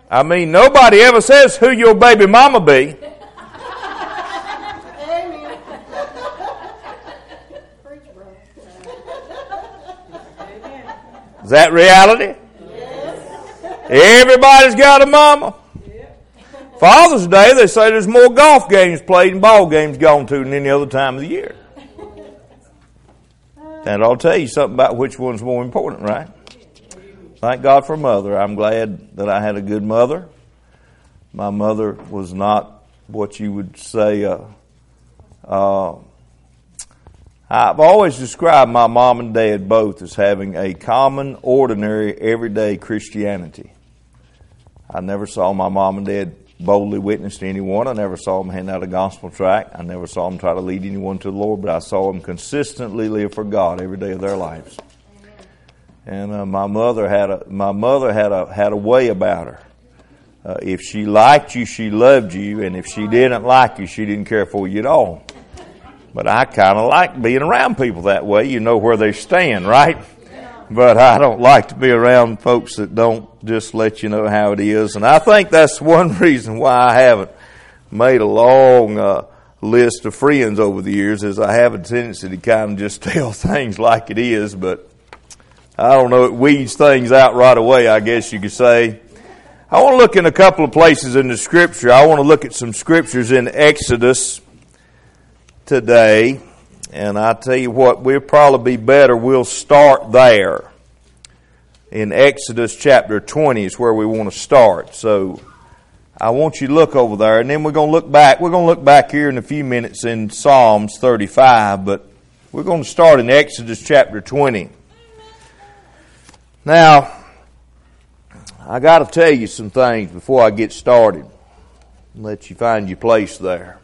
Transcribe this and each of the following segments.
I mean, nobody ever says who your baby mama be. Amen. Is that reality? Yes. Everybody's got a mama. Father's Day, they say there's more golf games played and ball games gone to than any other time of the year. And I'll tell you something about which one's more important, right? Thank God for a mother. I'm glad that I had a good mother. My mother was not what you would say. I've always described my mom and dad both as having a common, ordinary, everyday Christianity. I never saw my mom and dad boldly witness to anyone. I never saw them hand out a gospel tract. I never saw them try to lead anyone to the Lord, but I saw them consistently live for God every day of their lives. And my mother had a way about her. If she liked you, she loved you, and if she didn't like you, she didn't care for you at all. But I kind of like being around people that way. You know where they stand, right? But I don't like to be around folks that don't just let you know how it is. And I think that's one reason why I haven't made a long list of friends over the years, is I have a tendency to kind of just tell things like it is. But I don't know, it weeds things out right away, I guess you could say. I want to look in a couple of places in the Scripture. I want to look at some Scriptures in Exodus today. And I tell you what, we'll probably be better. We'll start there. In Exodus chapter 20 is where we want to start. So I want you to look over there, and then we're going to look back. We're going to look back here in a few minutes in Psalms 35, but we're going to start in Exodus chapter 20. Now, I got to tell you some things before I get started. Let you find your place there.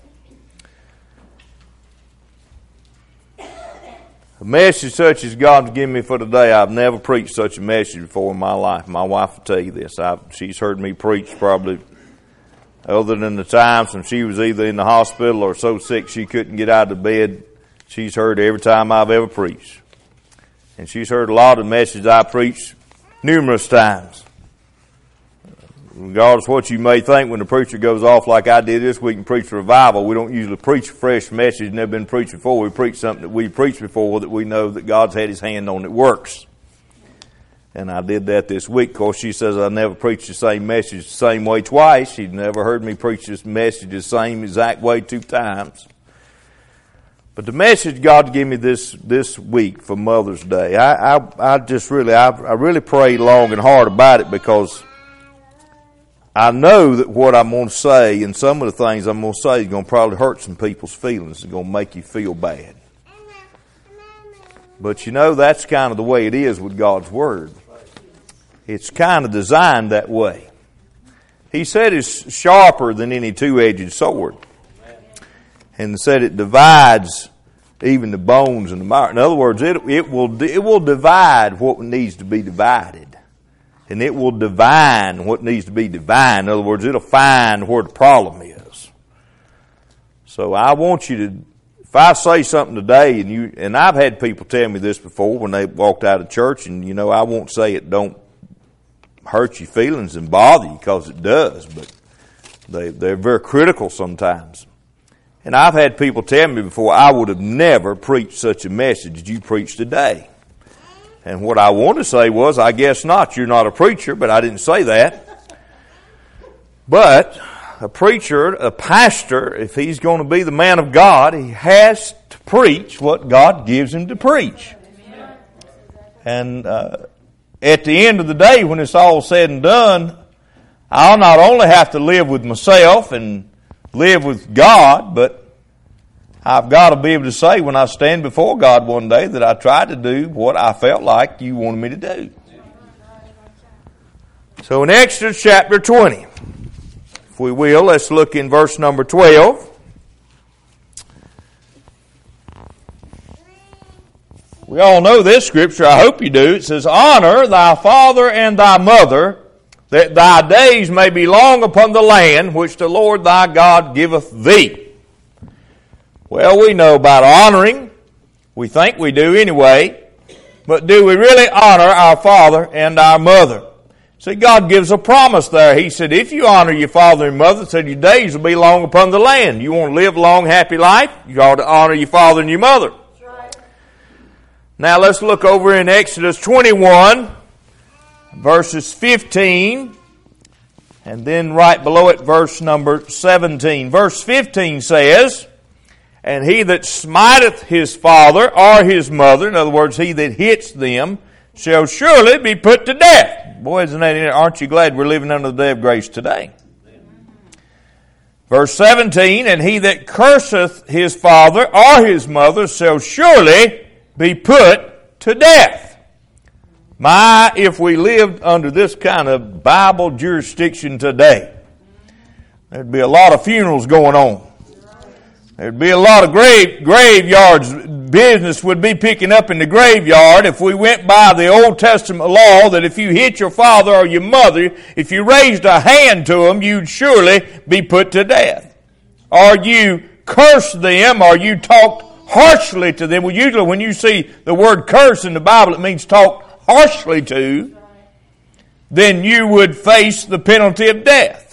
A message such as God's given me for today, I've never preached such a message before in my life. My wife will tell you this. She's heard me preach probably other than the times when she was either in the hospital or so sick she couldn't get out of bed. She's heard every time I've ever preached. And she's heard a lot of the messages I preached numerous times. Regardless of what you may think, when the preacher goes off like I did this week and preach revival, we don't usually preach a fresh message, never been preached before. We preach something that we preached before that we know that God's had His hand on that works. And I did that this week. Of course, she says I never preached the same message the same way twice. She'd never heard me preach this message the same exact way 2 times. But the message God gave me this week for Mother's Day, I really prayed long and hard about it, because I know that what I'm going to say and some of the things I'm going to say is going to probably hurt some people's feelings. It's going to make you feel bad. But you know, that's kind of the way it is with God's Word. It's kind of designed that way. He said it's sharper than any two-edged sword. And said it divides even the bones and the marrow. In other words, it will divide what needs to be divided. And it will divine what needs to be divined. In other words, it'll find where the problem is. So I want you to, if I say something today, and I've had people tell me this before when they walked out of church, and you know, I won't say it don't hurt your feelings and bother you, because it does, but they're very critical sometimes. And I've had people tell me before, I would have never preached such a message as you preached today. And what I want to say was, I guess not. You're not a preacher, but I didn't say that. But a preacher, a pastor, if he's going to be the man of God, he has to preach what God gives him to preach. And at the end of the day, when it's all said and done, I'll not only have to live with myself and live with God, but I've got to be able to say when I stand before God one day that I tried to do what I felt like you wanted me to do. So in Exodus chapter 20, if we will, let's look in verse number 12. We all know this scripture, I hope you do. It says, "Honor thy father and thy mother, that thy days may be long upon the land which the Lord thy God giveth thee." Well, we know about honoring. We think we do anyway. But do we really honor our father and our mother? See, God gives a promise there. He said, if you honor your father and mother, said your days will be long upon the land. You want to live a long, happy life, you ought to honor your father and your mother. That's right. Now let's look over in Exodus 21, verses 15, and then right below it, verse number 17. Verse 15 says, and he that smiteth his father or his mother, in other words, he that hits them, shall surely be put to death. Boy, aren't you glad we're living under the day of grace today? Verse 17, and he that curseth his father or his mother shall surely be put to death. My, if we lived under this kind of Bible jurisdiction today, there'd be a lot of funerals going on. There'd be a lot of graveyards. Business would be picking up in the graveyard if we went by the Old Testament law that if you hit your father or your mother, if you raised a hand to them, you'd surely be put to death. Or you cursed them, or you talked harshly to them. Well, usually when you see the word curse in the Bible, it means talk harshly to. Then you would face the penalty of death.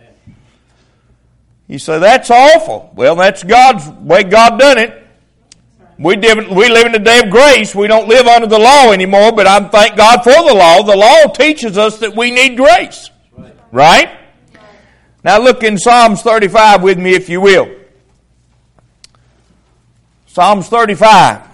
You say, that's awful. Well, that's God's way God done it. We live in the day of grace. We don't live under the law anymore, but I thank God for the law. The law teaches us that we need grace. Right? Now look in Psalms 35 with me, if you will. Psalms 35.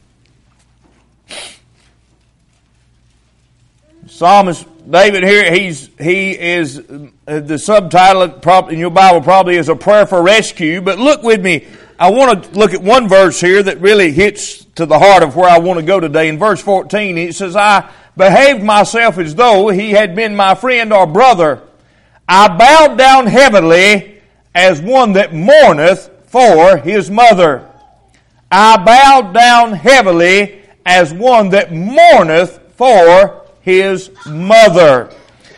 Psalmist David here, he is the subtitle in your Bible probably is a prayer for rescue. But look with me. I want to look at one verse here that really hits to the heart of where I want to go today. In verse 14, it says, I behaved myself as though he had been my friend or brother. I bowed down heavily as one that mourneth for his mother. I bowed down heavily as one that mourneth for his mother.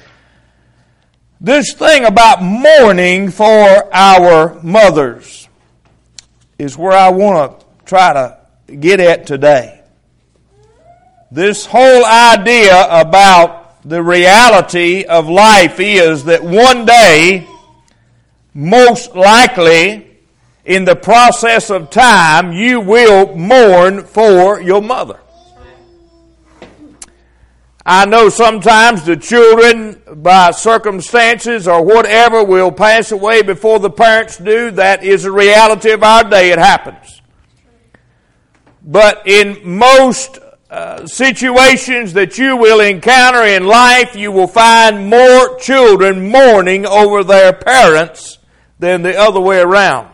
This thing about mourning for our mothers is where I want to try to get at today. This whole idea about the reality of life is that one day, most likely, in the process of time, you will mourn for your mother. I know sometimes the children, by circumstances or whatever, will pass away before the parents do. That is a reality of our day. It happens. But in most situations that you will encounter in life, you will find more children mourning over their parents than the other way around.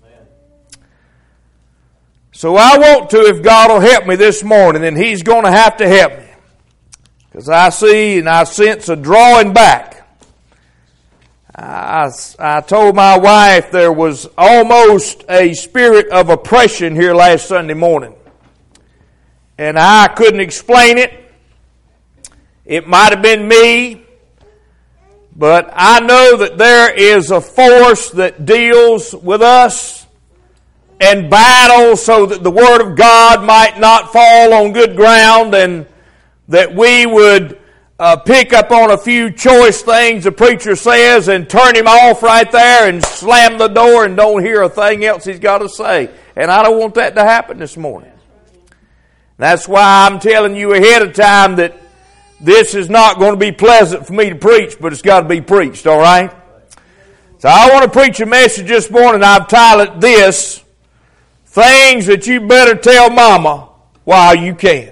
So I want to, if God will help me this morning, and He's going to have to help me. Because I see and I sense a drawing back. I told my wife there was almost a spirit of oppression here last Sunday morning. And I couldn't explain it. It might have been me. But I know that there is a force that deals with us and battles so that the Word of God might not fall on good ground, and that we would pick up on a few choice things the preacher says and turn him off right there and slam the door and don't hear a thing else he's got to say. And I don't want that to happen this morning. That's why I'm telling you ahead of time that this is not going to be pleasant for me to preach, but it's got to be preached, all right? So I want to preach a message this morning. I've titled this, Things That You Better Tell Mama While You Can.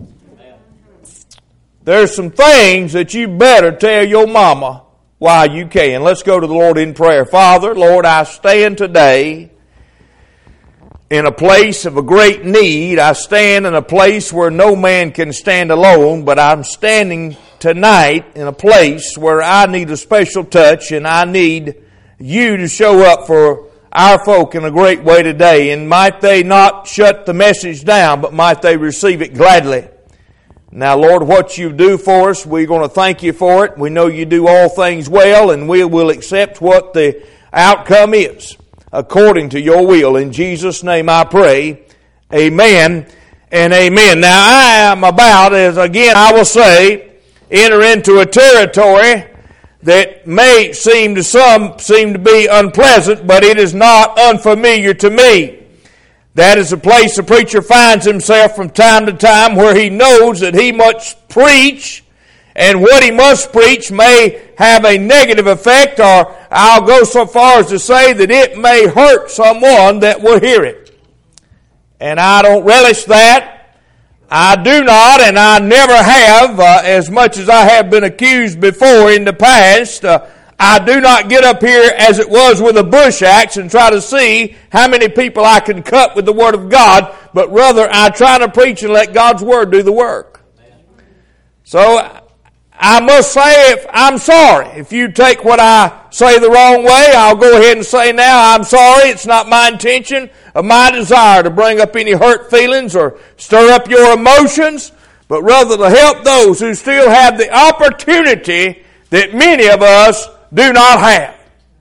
There's some things that you better tell your mama while you can. Let's go to the Lord in prayer. Father, Lord, I stand today in a place of a great need. I stand in a place where no man can stand alone, but I'm standing tonight in a place where I need a special touch, and I need you to show up for our folk in a great way today. And might they not shut the message down, but might they receive it gladly. Now, Lord, what you do for us, we're going to thank you for it. We know you do all things well, and we will accept what the outcome is according to your will. In Jesus' name I pray, amen and amen. Now, I am about, as again I will say, enter into a territory that may seem to some to be unpleasant, but it is not unfamiliar to me. That is a place the preacher finds himself from time to time where he knows that he must preach, and what he must preach may have a negative effect, or I'll go so far as to say that it may hurt someone that will hear it. And I don't relish that. I do not, and I never have, as much as I have been accused before in the past. I do not get up here as it was with a bush axe and try to see how many people I can cut with the Word of God, but rather I try to preach and let God's Word do the work. So I must say, I'm sorry. If you take what I say the wrong way, I'll go ahead and say now, I'm sorry. It's not my intention or my desire to bring up any hurt feelings or stir up your emotions, but rather to help those who still have the opportunity that many of us do not have.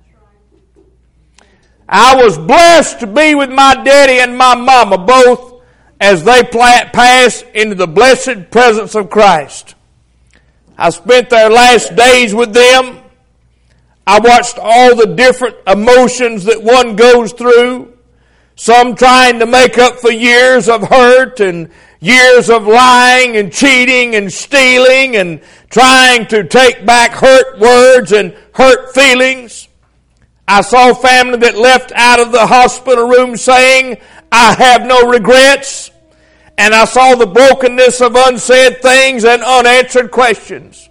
I was blessed to be with my daddy and my mama both as they passed into the blessed presence of Christ. I spent their last days with them. I watched all the different emotions that one goes through. Some trying to make up for years of hurt and years of lying and cheating and stealing and trying to take back hurt words and hurt feelings. I saw family that left out of the hospital room saying, I have no regrets. And I saw the brokenness of unsaid things and unanswered questions.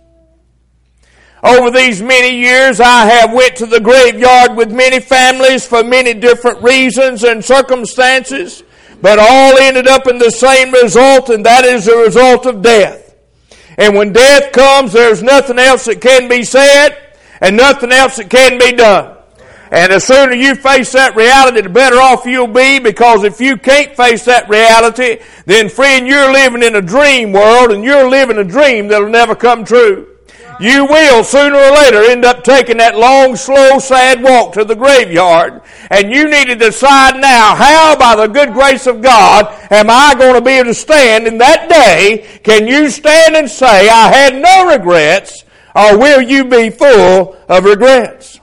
Over these many years, I have went to the graveyard with many families for many different reasons and circumstances, but all ended up in the same result, and that is the result of death. And when death comes, there's nothing else that can be said and nothing else that can be done. And the sooner you face that reality, the better off you'll be, because if you can't face that reality, then friend, you're living in a dream world, and you're living a dream that'll never come true. You will, sooner or later, end up taking that long, slow, sad walk to the graveyard. And you need to decide now, how, by the good grace of God, am I going to be able to stand in that day? Can you stand and say, I had no regrets, or will you be full of regrets?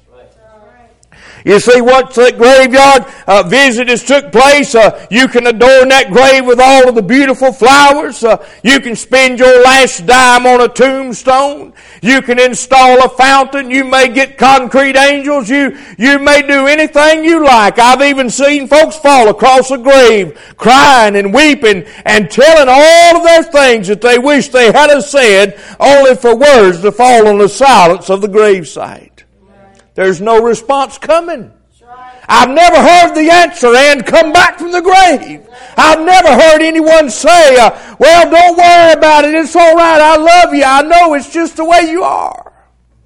You see, once that graveyard visit has took place, you can adorn that grave with all of the beautiful flowers. You can spend your last dime on a tombstone. You can install a fountain. You may get concrete angels. You may do anything you like. I've even seen folks fall across a grave crying and weeping and telling all of their things that they wish they had said, only for words to fall on the silence of the gravesite. There's no response coming. I've never heard the answer and come back from the grave. I've never heard anyone say, well, don't worry about it. It's all right. I love you. I know it's just the way you are.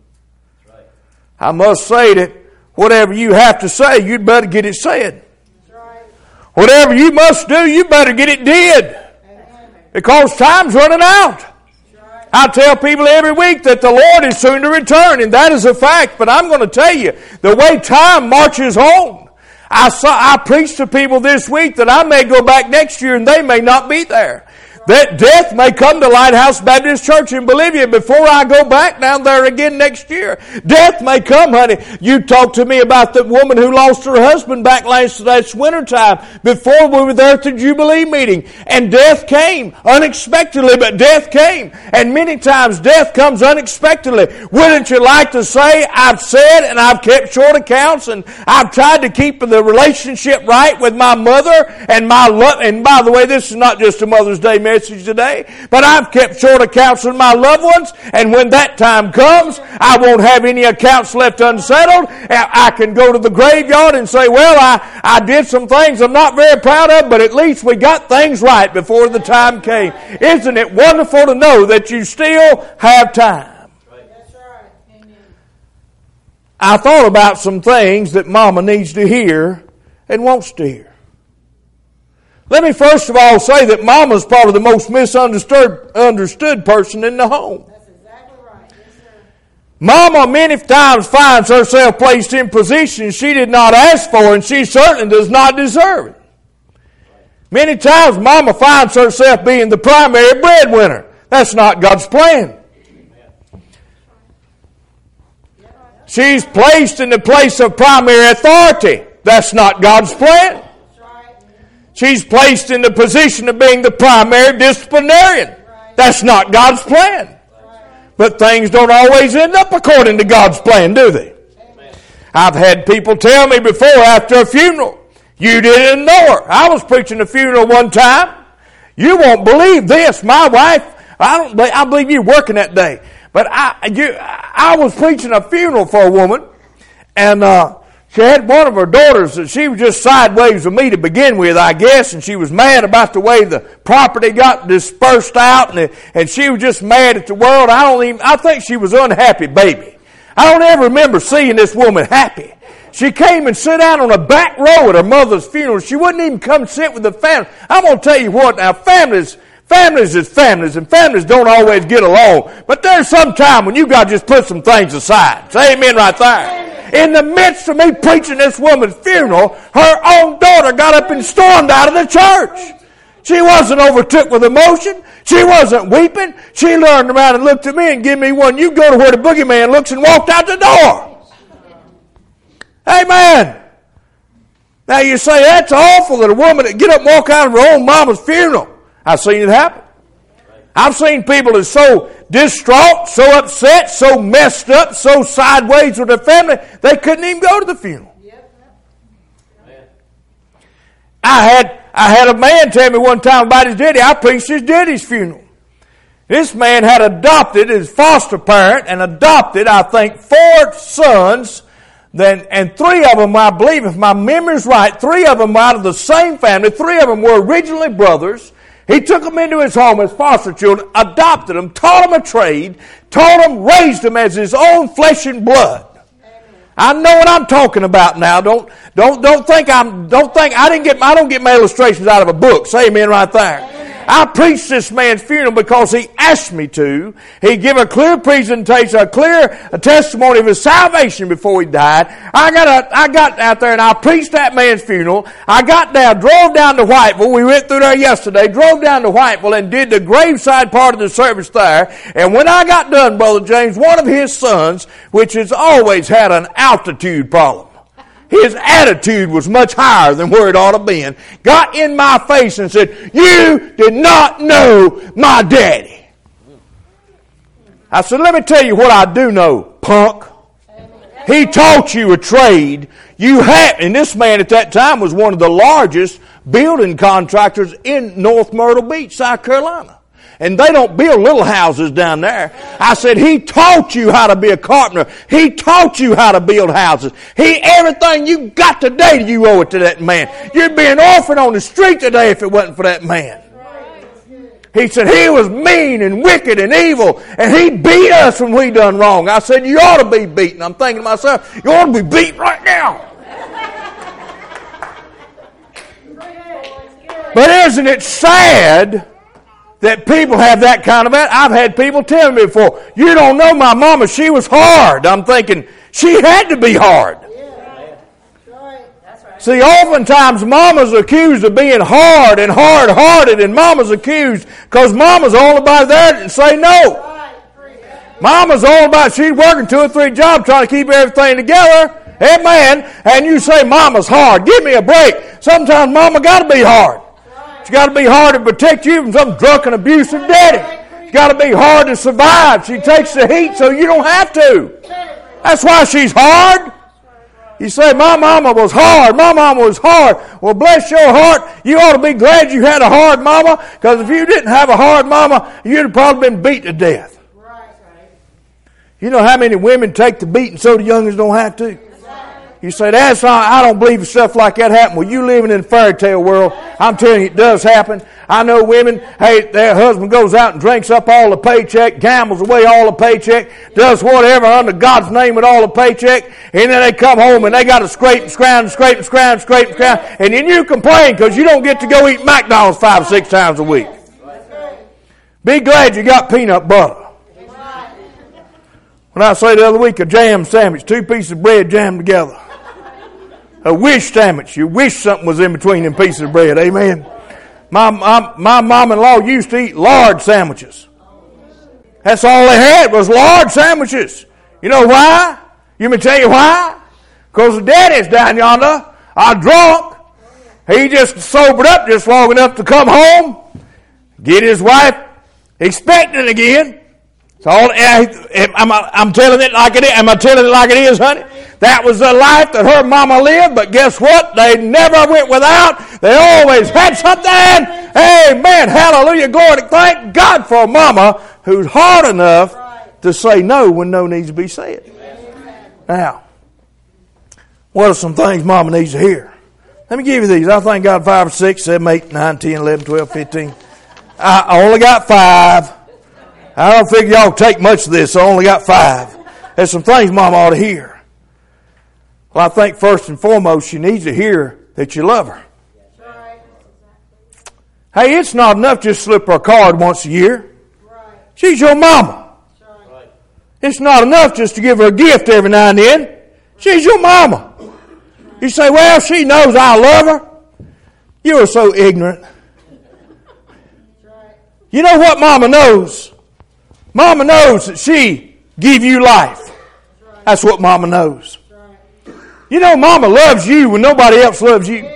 I must say that whatever you have to say, you'd better get it said. Whatever you must do, you better get it did. Because time's running out. I tell people every week that the Lord is soon to return, and that is a fact. But I'm going to tell you, the way time marches on, I preached to people this week that I may go back next year and they may not be there. That death may come to Lighthouse Baptist Church in Bolivia before I go back down there again next year. Death may come, honey. You talked to me about the woman who lost her husband back last winter time before we were there at the Jubilee meeting. And death came unexpectedly, but death came. And many times death comes unexpectedly. Wouldn't you like to say, I've said and I've kept short accounts and I've tried to keep the relationship right with my mother and my love. And by the way, this is not just a Mother's Day message today, but I've kept short accounts with my loved ones, and when that time comes, I won't have any accounts left unsettled. I can go to the graveyard and say, well, I did some things I'm not very proud of, but at least we got things right before the time came. Isn't it wonderful to know that you still have time? That's right. Amen. I thought about some things that Mama needs to hear and wants to hear. Let me first of all say that Mama's probably the most misunderstood person in the home. That's exactly right. Yes, sir. Mama many times finds herself placed in positions she did not ask for, and she certainly does not deserve it. Many times Mama finds herself being the primary breadwinner. That's not God's plan. She's placed in the place of primary authority. That's not God's plan. She's placed in the position of being the primary disciplinarian. That's not God's plan. But things don't always end up according to God's plan, do they? I've had people tell me before after a funeral, you didn't know her. I was preaching a funeral one time. You won't believe this. My wife, I believe you were working that day. But I was preaching a funeral for a woman, and she had one of her daughters that she was just sideways with me to begin with, I guess, and she was mad about the way the property got dispersed out, and she was just mad at the world. I think she was unhappy baby. I don't ever remember seeing this woman happy. She came and sat down on a back row at her mother's funeral. She wouldn't even come sit with the family. I'm going to tell you what, now families is families, and families don't always get along. But there's some time when you got to just put some things aside. Say amen right there. In the midst of me preaching this woman's funeral, her own daughter got up and stormed out of the church. She wasn't overtook with emotion. She wasn't weeping. She turned around and looked at me and gave me one. You go to where the boogeyman looks, and walked out the door. Amen. Now you say, that's awful that a woman that get up and walk out of her own mama's funeral. I've seen it happen. I've seen people that's so distraught, so upset, so messed up, so sideways with their family, they couldn't even go to the funeral. I had a man tell me one time about his daddy. I preached his daddy's funeral. This man had adopted, his foster parent, and adopted, I think, 4 sons, and 3 of them, I believe, if my memory's right, 3 of them were out of the same family. 3 of them were originally brothers. He took them into his home as foster children, adopted them, taught them a trade, raised them as his own flesh and blood. I know what I'm talking about now. Don't think I don't get my illustrations out of a book. Say amen right there. I preached this man's funeral because he asked me to. He gave a clear presentation, a clear testimony of his salvation before he died. I got out there and I preached that man's funeral. I got down, drove down to Whiteville. We went through there yesterday, drove down to Whiteville and did the graveside part of the service there. And when I got done, Brother James, one of his sons, which has always had an altitude problem, his attitude was much higher than where it ought to been, got in my face and said, "You did not know my daddy." I said, "Let me tell you what I do know, punk. He taught you a trade. And this man at that time was one of the largest building contractors in North Myrtle Beach, South Carolina. And they don't build little houses down there." I said, "He taught you how to be a carpenter. He taught you how to build houses. Everything you got today, you owe it to that man. You'd be an orphan on the street today if it wasn't for that man." He said, "He was mean and wicked and evil, and he beat us when we done wrong." I said, "You ought to be beaten." I'm thinking to myself, you ought to be beaten right now. But isn't it sad that people have that kind of attitude? I've had people tell me before, "You don't know my mama, she was hard." I'm thinking, she had to be hard. See, oftentimes mama's accused of being hard and hard-hearted, and mama's accused because mama's all about there and say no. Mama's all about, she's working 2 or 3 jobs trying to keep everything together. Amen. And you say, "Mama's hard. Give me a break." Sometimes mama got to be hard. She's got to be hard to protect you from some drunken, abusive daddy. She's got to be hard to survive. She takes the heat so you don't have to. That's why she's hard. You say, "My mama was hard. My mama was hard." Well, bless your heart. You ought to be glad you had a hard mama, because if you didn't have a hard mama, you'd have probably been beat to death. You know how many women take the beating so the youngins don't have to? You say, "That's not, I don't believe stuff like that happen." Well, you living in a fairy tale world. I'm telling you, it does happen. I know women, their husband goes out and drinks up all the paycheck, gambles away all the paycheck, does whatever under God's name with all the paycheck, and then they come home and they got to scrape and scrounge, and then you complain because you don't get to go eat McDonald's 5 or 6 times a week. Be glad you got peanut butter. When I say the other week, a jam sandwich, 2 pieces of bread jammed together. A wish sandwich. You wish something was in between them pieces of bread. Amen. My mom-in-law used to eat large sandwiches. That's all they had was large sandwiches. You know why? You may tell you why? Because the daddy's down yonder, drunk. He just sobered up just long enough to come home, get his wife expecting again. So I'm telling it like it is. Am I telling it like it is, honey? That was the life that her mama lived, but guess what? They never went without. They always had something. Amen. Hallelujah. Glory. Thank God for a mama who's hard enough to say no when no needs to be said. Now, what are some things mama needs to hear? Let me give you these. I thank God 5 or 6, 7, 8, 9, 10, 11, 12, 15. I only got 5. I don't figure y'all take much of this, so I only got 5. There's some things mama ought to hear. Well, I think first and foremost, she needs to hear that you love her. Hey, it's not enough just slip her a card once a year. She's your mama. It's not enough just to give her a gift every now and then. She's your mama. You say, well, she knows I love her. You are so ignorant. You know what mama knows? Mama knows that she give you life. That's what mama knows. You know mama loves you when nobody else loves you.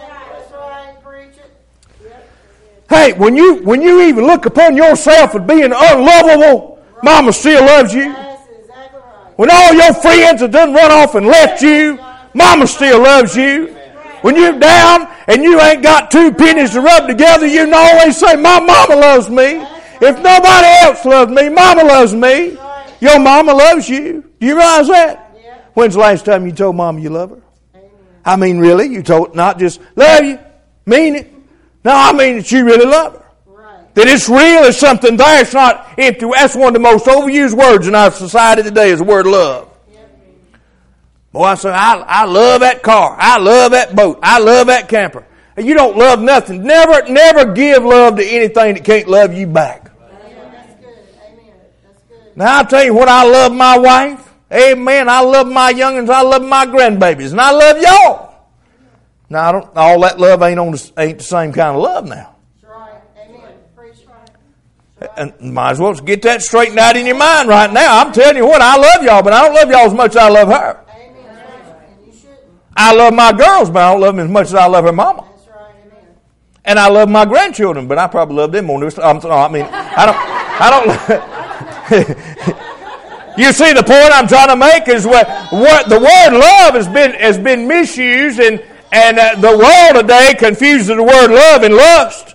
Hey, when you even look upon yourself as being unlovable, mama still loves you. When all your friends have done run off and left you, mama still loves you. When you're down and you ain't got 2 pennies to rub together, you can always say, my mama loves me. If nobody else loves me, mama loves me. Your mama loves you. Do you realize that? When's the last time you told mama you love her? I mean, really? You told, not just love you, mean it. No, I mean that you really love her. That it's real, it's something there, it's not empty. That's one of the most overused words in our society today is the word love. Boy, I say, I love that car. I love that boat. I love that camper. You don't love nothing. Never give love to anything that can't love you back. That's good. Amen. That's good. Now, I'll tell you what, I love my wife. Amen. I love my young'uns. I love my grandbabies. And I love y'all. Now, all that love ain't the same kind of love now. That's right. Amen. Preach right. And might as well get that straightened out in your mind right now. I'm telling you what, I love y'all, but I don't love y'all as much as I love her. I love my girls, but I don't love them as much as I love her mama. That's right, amen. And I love my grandchildren, but I probably love them more. I don't. You see the point I'm trying to make is what the word love has been misused, and the world today confuses the word love and lust.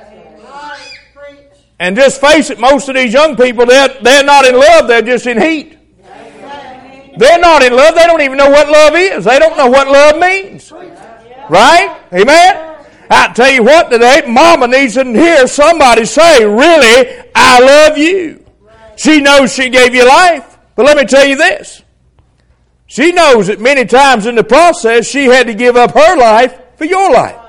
And just face it, most of these young people, they're not in love, they're just in heat. They're not in love. They don't even know what love is. They don't know what love means. Right? Amen? I tell you what today, mama needs to hear somebody say, really, I love you. She knows she gave you life. But let me tell you this. She knows that many times in the process, she had to give up her life for your life.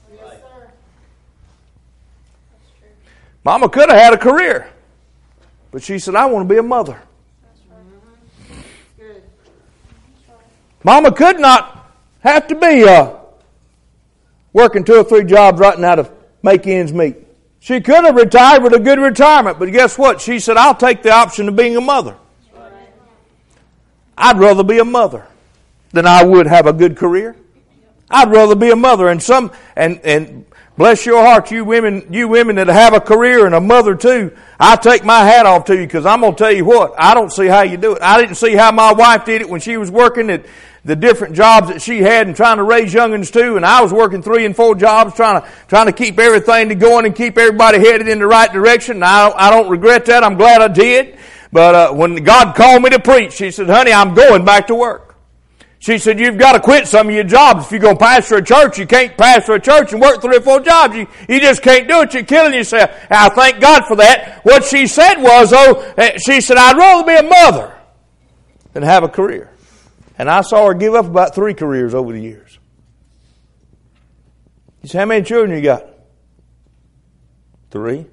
Mama could have had a career. But she said, I want to be a mother. Mama could not have to be working 2 or 3 jobs right now to make ends meet. She could have retired with a good retirement, but guess what? She said, I'll take the option of being a mother. I'd rather be a mother than I would have a good career. I'd rather be a mother. And bless your heart, you women that have a career and a mother too, I take my hat off to you, because I'm going to tell you what, I don't see how you do it. I didn't see how my wife did it when she was working at the different jobs that she had and trying to raise young'uns too, and I was working 3 and 4 jobs trying to keep everything going and keep everybody headed in the right direction. Now, I don't regret that. I'm glad I did. But when God called me to preach, she said, honey, I'm going back to work. She said, you've got to quit some of your jobs. If you're going to pastor a church, you can't pastor a church and work 3 or 4 jobs. You just can't do it. You're killing yourself. And I thank God for that. What she said was, she said, I'd rather be a mother than have a career. And I saw her give up about 3 careers over the years. You say, how many children you got? 3.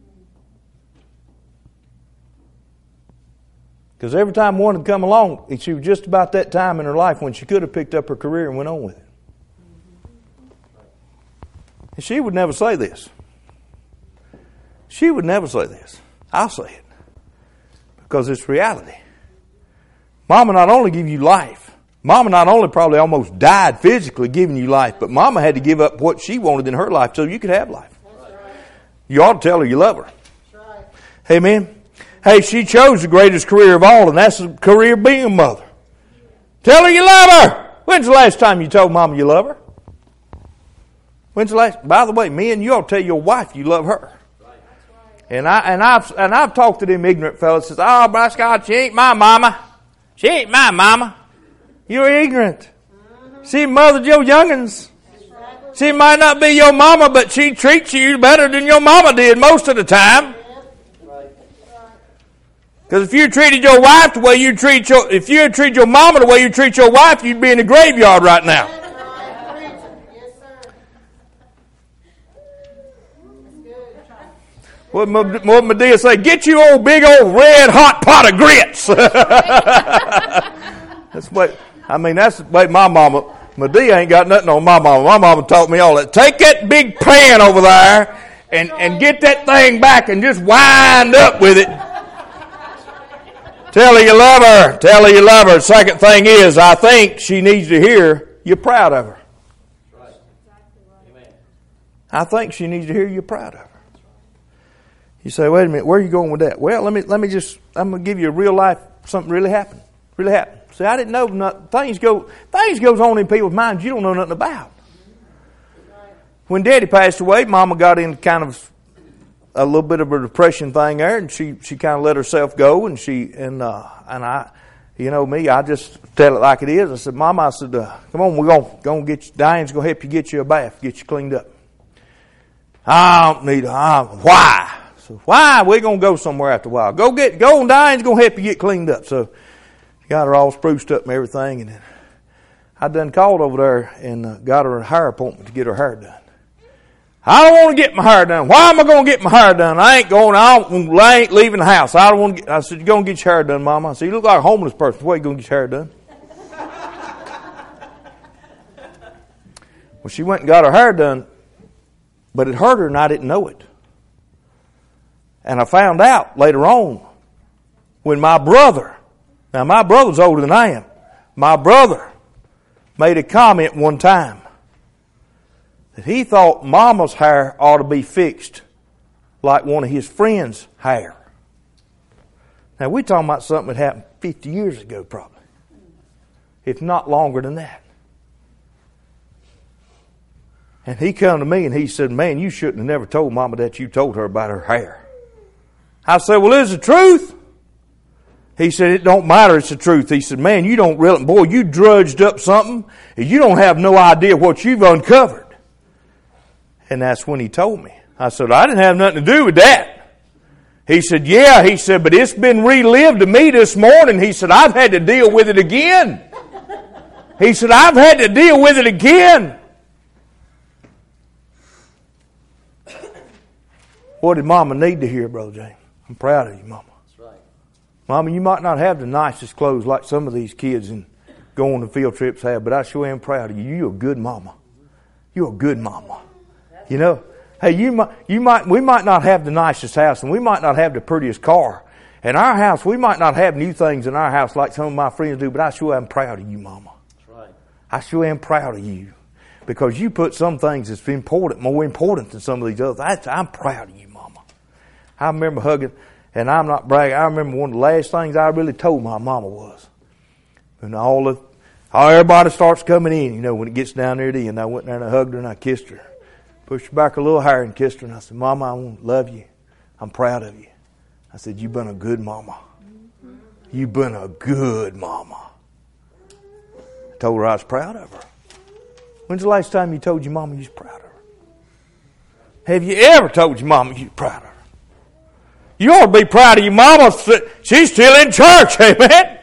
Because every time one would come along, she was just about that time in her life when she could have picked up her career and went on with it. And she would never say this. She would never say this. I'll say it. Because it's reality. Mama not only give you life, Mama not only probably almost died physically giving you life, but Mama had to give up what she wanted in her life so you could have life. You ought to tell her you love her. Amen. Hey, she chose the greatest career of all, and that's the career of being a mother. Tell her you love her. When's the last time you told Mama you love her? When's the last? By the way, men, you ought to tell your wife you love her. And I've talked to them ignorant fellas. Says, "Oh, by God, she ain't my mama. She ain't my mama." You're ignorant. She mothered your young'uns. She might not be your mama, but she treats you better than your mama did most of the time. Because if you treated your wife the way you treat if you had treated your mama the way you treat your wife, you'd be in the graveyard right now. What Medea say? Get you old big old red hot pot of grits. That's what that's the way my mama. Medea ain't got nothing on my mama. My mama taught me all that. Take that big pan over there and get that thing back and just wind up with it. Tell her you love her. Tell her you love her. Second thing is, I think she needs to hear you're proud of her. I think she needs to hear you're proud of her. You say, wait a minute, where are you going with that? Well, I'm going to give you a real life, something really happened. Really happened. See, I didn't know nothing. Things goes on in people's minds you don't know nothing about. When Daddy passed away, Mama got in kind of a little bit of a depression thing there, and she kind of let herself go, and I, you know me, I just tell it like it is. I said, Mama, I said, come on, we're going to get you, Diane's going to help you get you a bath, get you cleaned up. I don't need why? So why? We're going to go somewhere after a while. Go and Diane's going to help you get cleaned up. So got her all spruced up and everything, and then I done called over there and got her a hair appointment to get her hair done. I don't want to get my hair done. Why am I going to get my hair done? I ain't leaving the house. I said, you're going to get your hair done, Mama. I said, you look like a homeless person. Why are you going to get your hair done? Well, she went and got her hair done, but it hurt her and I didn't know it. And I found out later on when my brother, now my brother's older than I am, my brother made a comment one time that he thought Mama's hair ought to be fixed like one of his friends' hair. Now we're talking about something that happened 50 years ago probably, if not longer than that. And he come to me and he said, man, you shouldn't have never told Mama that you told her about her hair. I said, well, is it the truth? He said, it don't matter, it's the truth. He said, man, you don't really, boy, you drudged up something, and you don't have no idea what you've uncovered. And that's when he told me. I said, I didn't have nothing to do with that. He said, yeah. He said, but it's been relived to me this morning. He said, I've had to deal with it again. He said, I've had to deal with it again. What did Mama need to hear, Brother James? I'm proud of you, Mama. That's right. Mama, you might not have the nicest clothes like some of these kids and go on the field trips have, but I sure am proud of you. You're a good mama. You're a good mama. You know, hey, we might not have the nicest house and we might not have the prettiest car. In our house, we might not have new things in our house like some of my friends do, but I sure am proud of you, Mama. That's right. I sure am proud of you because you put some things that's more important than some of these others. I'm proud of you, Mama. I remember hugging, and I'm not bragging, I remember one of the last things I really told my mama was, and everybody starts coming in, you know, when it gets down there at the end, I went there and I hugged her and I kissed her. Pushed her back a little higher and kissed her, and I said, Mama, I want to love you. I'm proud of you. I said, you've been a good mama. You've been a good mama. I told her I was proud of her. When's the last time you told your mama you was proud of her? Have you ever told your mama you was proud of her? You ought to be proud of your mama. She's still in church, amen?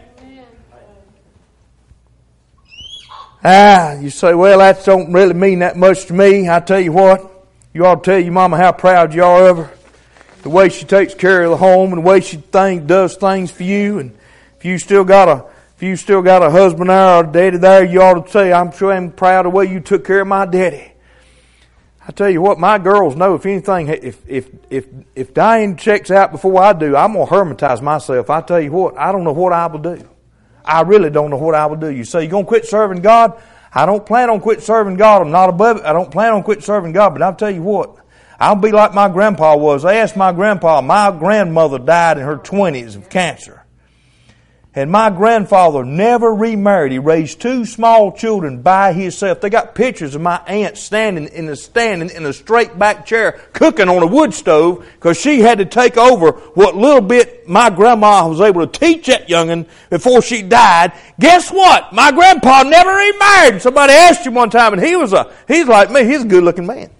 You say, well, that don't really mean that much to me. I tell you what, you ought to tell your mama how proud you are of her. The way she takes care of the home and the way she does things for you. And if you still got a husband there or a daddy there, you ought to say, I'm sure I'm proud of the way you took care of my daddy. I tell you what, my girls know if anything, if Diane checks out before I do, I'm going to hermitize myself. I tell you what, I don't know what I will do. I really don't know what I would do. You say, you going to quit serving God? I don't plan on quit serving God. I'm not above it. I don't plan on quit serving God. But I'll tell you what, I'll be like my grandpa was. I asked my grandpa, my grandmother died in her 20s of cancer. And my grandfather never remarried. He raised 2 small children by himself. They got pictures of my aunt standing in a straight back chair cooking on a wood stove because she had to take over what little bit my grandma was able to teach that young'un before she died. Guess what? My grandpa never remarried. Somebody asked him one time, and he's like me. He's a good looking man.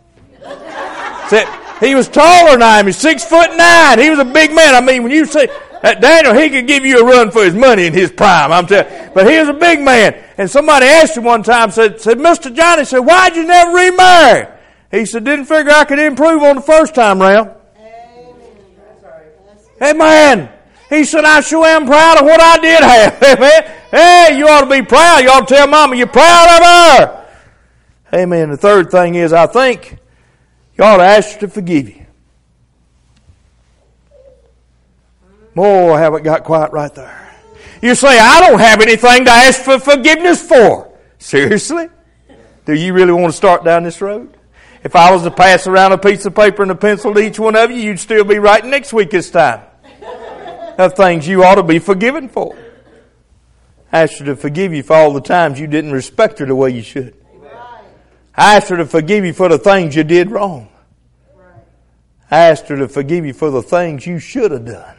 He was taller than I am. He's 6'9". He was a big man. I mean, when you say that Daniel, he could give you a run for his money in his prime, I'm telling you. But he was a big man. And somebody asked him one time, said, Mr. Johnny, said, why'd you never remarry? He said, didn't figure I could improve on the first time round. Amen. He said, I sure am proud of what I did have. Amen. Hey, you ought to be proud. You ought to tell Mama you're proud of her. Amen. The third thing is, I think you ought to ask her to forgive you. Oh, I haven't got quiet right there. You say, I don't have anything to ask for forgiveness for. Seriously? Do you really want to start down this road? If I was to pass around a piece of paper and a pencil to each one of you, you'd still be writing next week this time. Of things you ought to be forgiven for. Ask her to forgive you for all the times you didn't respect her the way you should. Ask her to forgive you for the things you did wrong. Ask her to forgive you for the things you should have done.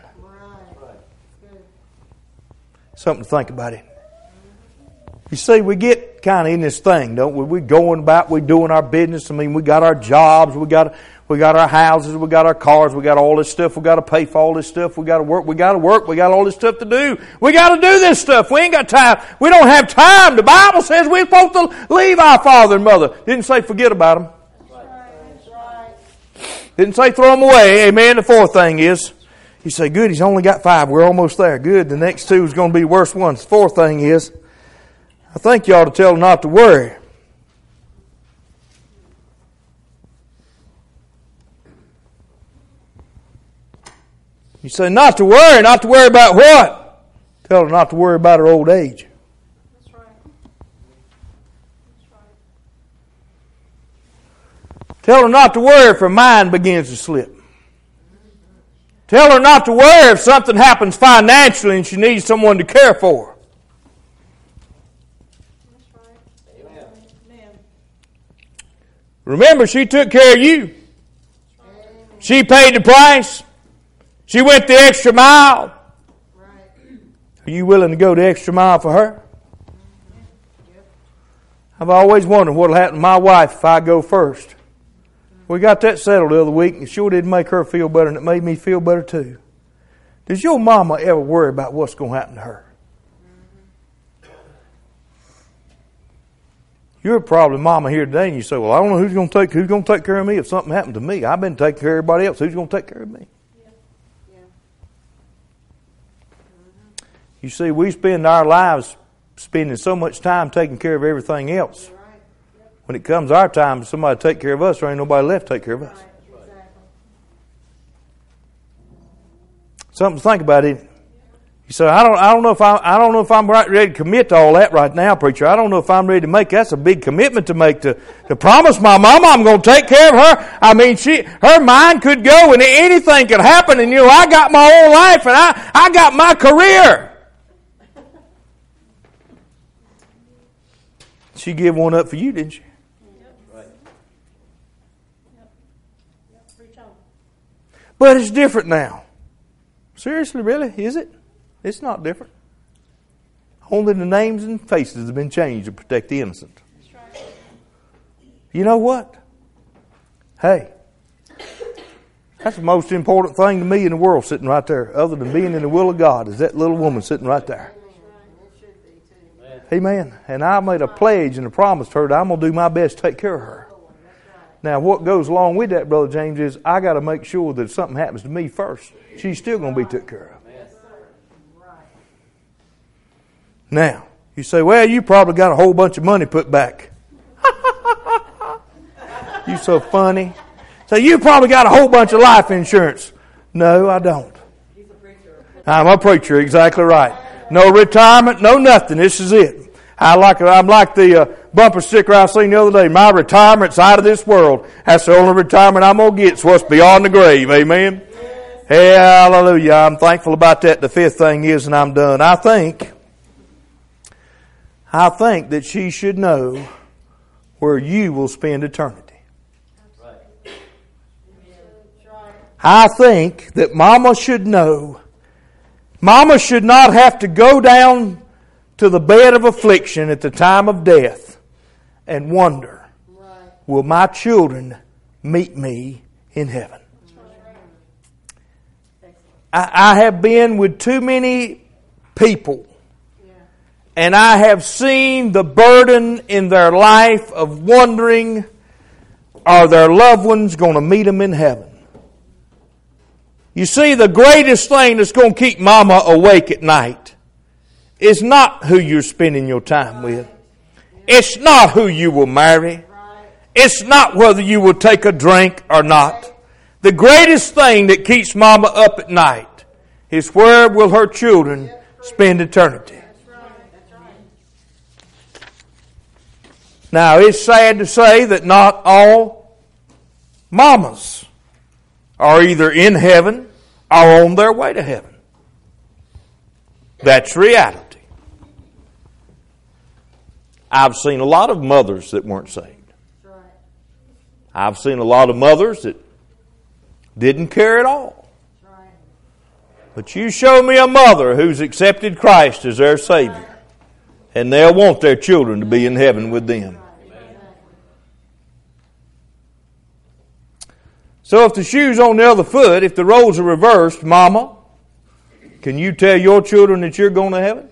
Something to think about it. You see, we get kind of in this thing, don't we? We're going about, we're doing our business. I mean, we got our jobs, we got our houses, we got our cars, we got all this stuff, we got to pay for all this stuff, we got to work, we got all this stuff to do. We got to do this stuff. We ain't got time. We don't have time. The Bible says we're supposed to leave our father and mother. Didn't say forget about them. Didn't say throw them away. Amen. The fourth thing is, you say, good, he's only got 5. We're almost there. Good. The next 2 is going to be worse ones. The fourth thing is, I think you ought to tell her not to worry. You say, not to worry. Not to worry about what? Tell her not to worry about her old age. That's right. That's right. Tell her not to worry if her mind begins to slip. Tell her not to worry if something happens financially and she needs someone to care for her. That's right. Amen. Remember, she took care of you. She paid the price. She went the extra mile. Right. Are you willing to go the extra mile for her? I've always wondered what will happen to my wife if I go first. We got that settled the other week, and it sure did make her feel better, and it made me feel better too. Does your mama ever worry about what's going to happen to her? You're probably mama here today, and you say, well, I don't know who's going to take care of me if something happened to me. I've been taking care of everybody else. Who's going to take care of me? You see, we spend our lives spending so much time taking care of everything else. When it comes our time for somebody to take care of us, there ain't nobody left to take care of us. Something to think about it. You say, I don't know if I'm ready to commit to all that right now, preacher. I don't know if I'm ready to make. That's a big commitment to make, to promise my mama I'm going to take care of her. I mean, her mind could go and anything could happen, and I got my own life and I got my career. She gave one up for you, didn't she? But it's different now. Seriously, really? Is it? It's not different. Only the names and faces have been changed to protect the innocent. You know what? Hey, that's the most important thing to me in the world sitting right there, other than being in the will of God, is that little woman sitting right there. Amen. And I made a pledge and a promise to her that I'm going to do my best to take care of her. Now, what goes along with that, Brother James, is I got to make sure that if something happens to me first, she's still going to be taken care of. Now, you say, well, you probably got a whole bunch of money put back. You so funny. So you probably got a whole bunch of life insurance. No, I don't. I'm a preacher, exactly right. No retirement, no nothing. This is it. I'm like the bumper sticker I seen the other day. My retirement's out of this world. That's the only retirement I'm going to get. It's what's beyond the grave. Amen? Hey, hallelujah. I'm thankful about that. The fifth thing is, and I'm done. I think that she should know where you will spend eternity. I think that Mama should know. Mama should not have to go down to the bed of affliction at the time of death and wonder, will my children meet me in heaven? I have been with too many people, and I have seen the burden in their life of wondering, are their loved ones going to meet them in heaven? You see, the greatest thing that's going to keep Mama awake at night is not who you're spending your time with. It's not who you will marry. It's not whether you will take a drink or not. The greatest thing that keeps Mama up at night is where will her children spend eternity. Now, it's sad to say that not all mamas are either in heaven or on their way to heaven. That's reality. I've seen a lot of mothers that weren't saved. I've seen a lot of mothers that didn't care at all. But you show me a mother who's accepted Christ as their Savior, and they'll want their children to be in heaven with them. So if the shoe's on the other foot, if the roles are reversed, Mama, can you tell your children that you're going to heaven?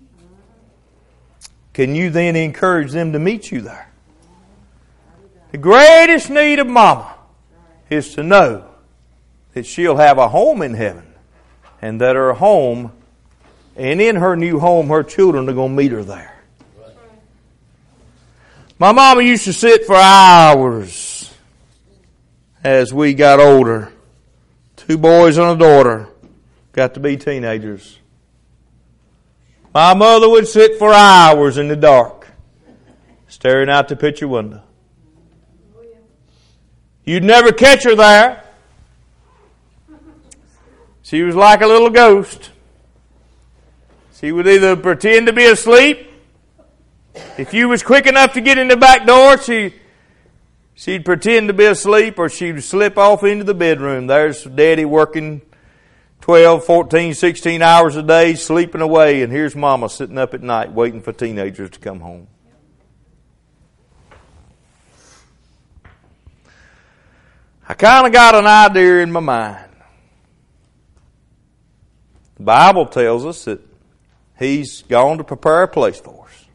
Can you then encourage them to meet you there? The greatest need of Mama is to know that she'll have a home in heaven, and that her home, and in her new home, her children are going to meet her there. My mama used to sit for hours as we got older. 2 boys and a daughter got to be teenagers. My mother would sit for hours in the dark, staring out the picture window. You'd never catch her there. She was like a little ghost. She would either pretend to be asleep. If you was quick enough to get in the back door, she'd pretend to be asleep, or she'd slip off into the bedroom. There's Daddy working 12, 14, 16 hours a day, sleeping away, and here's Mama sitting up at night waiting for teenagers to come home. I kind of got an idea in my mind. The Bible tells us that He's gone to prepare a place for us.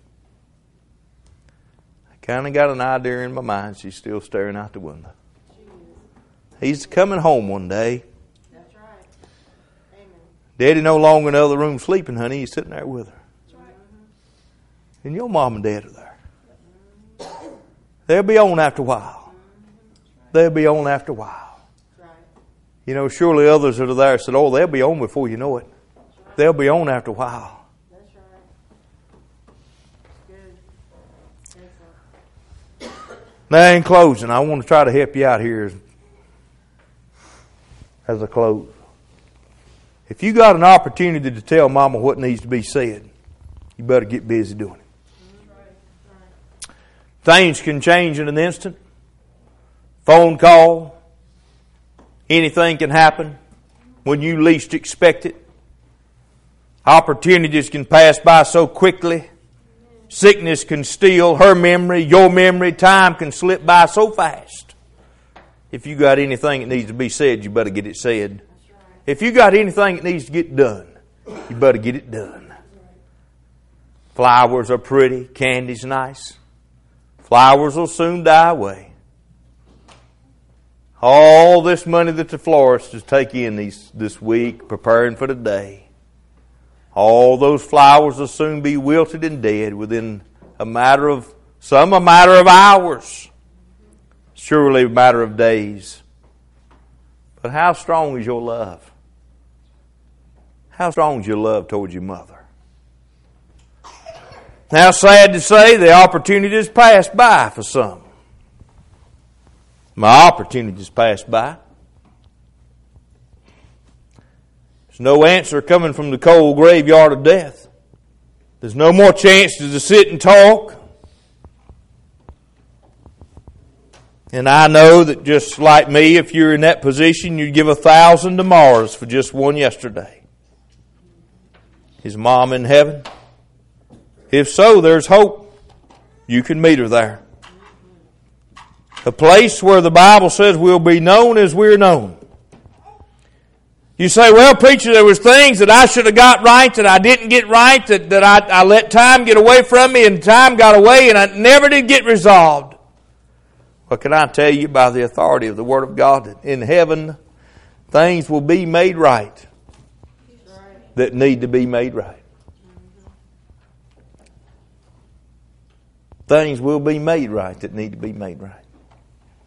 I kind of got an idea in my mind. She's still staring out the window. He's coming home one day. That's right. Amen. Daddy no longer in the other room sleeping, honey. He's sitting there with her. That's right. And your mom and dad are there. They'll be on after a while. They'll be on after a while. You know, surely others that are there said, oh, they'll be on before you know it. They'll be on after a while. That's right. Good. Now, in closing, I want to try to help you out here as I close. If you got an opportunity to tell Mama what needs to be said, you better get busy doing it. Things can change in an instant. Phone call. Anything can happen when you least expect it. Opportunities can pass by so quickly. Sickness can steal her memory, your memory. Time can slip by so fast. If you got anything that needs to be said, you better get it said. If you got anything that needs to get done, you better get it done. Flowers are pretty. Candy's nice. Flowers will soon die away. All this money that the florists just take in this week, preparing for the day, all those flowers will soon be wilted and dead within a matter of hours, surely a matter of days. But how strong is your love? How strong is your love towards your mother? Now, sad to say, the opportunity has passed by for some. My opportunity has passed by. There's no answer coming from the cold graveyard of death. There's no more chance to sit and talk. And I know that just like me, if you're in that position, you'd give 1,000 tomorrows for just one yesterday. Is Mom in heaven? If so, there's hope. You can meet her there. A place where the Bible says we'll be known as we're known. You say, well, preacher, there was things that I should have got right that I didn't get right, that I let time get away from me, and time got away, and I never did get resolved. What can I tell you by the authority of the Word of God? That in heaven, things will be made right that need to be made right. Things will be made right that need to be made right.